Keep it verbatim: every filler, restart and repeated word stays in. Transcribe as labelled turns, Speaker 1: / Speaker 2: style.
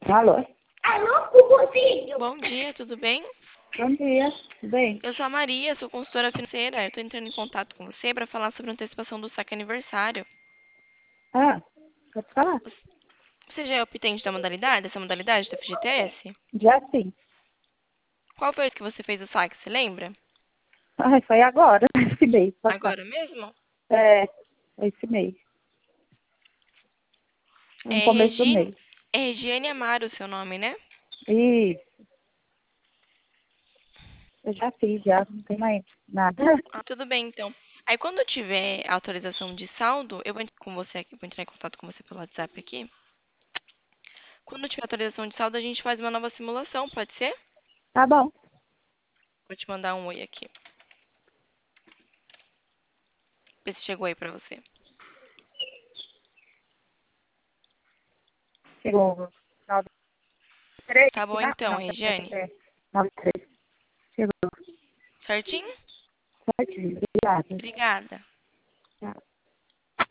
Speaker 1: Alô?
Speaker 2: Alô, Cucuzinho?
Speaker 3: Bom dia, tudo bem?
Speaker 1: Bom dia, tudo bem?
Speaker 3: Eu sou a Maria, sou consultora financeira. Eu estou entrando em contato com você para falar sobre a antecipação do saque aniversário.
Speaker 1: Ah, pode falar?
Speaker 3: Você já é optante da modalidade, dessa modalidade da F G T S?
Speaker 1: Já sim.
Speaker 3: Qual foi o que você fez o saque, você lembra?
Speaker 1: Ai, foi agora, esse mês, passado.
Speaker 3: Agora mesmo?
Speaker 1: É, esse mês. No
Speaker 3: É,
Speaker 1: começo do
Speaker 3: Regi...
Speaker 1: mês.
Speaker 3: é Regiane Amaro o seu nome, né?
Speaker 1: Isso, eu já fiz, já, não tem mais nada.
Speaker 3: Ah, tudo bem, então. Aí quando tiver atualização de saldo, eu vou entrar com você aqui, vou entrar em contato com você pelo WhatsApp aqui. Quando tiver atualização de saldo, a gente faz uma nova simulação, pode ser?
Speaker 1: Tá bom.
Speaker 3: Vou te mandar um oi aqui. Ver se chegou aí pra você.
Speaker 1: Chegou nove três,
Speaker 3: Tá bom
Speaker 1: né?
Speaker 3: então,
Speaker 1: Não,
Speaker 3: Regiane.
Speaker 1: é, nove três. Chegou
Speaker 3: Certinho?
Speaker 1: certinho, obrigada.
Speaker 3: Obrigada.
Speaker 1: Tchau.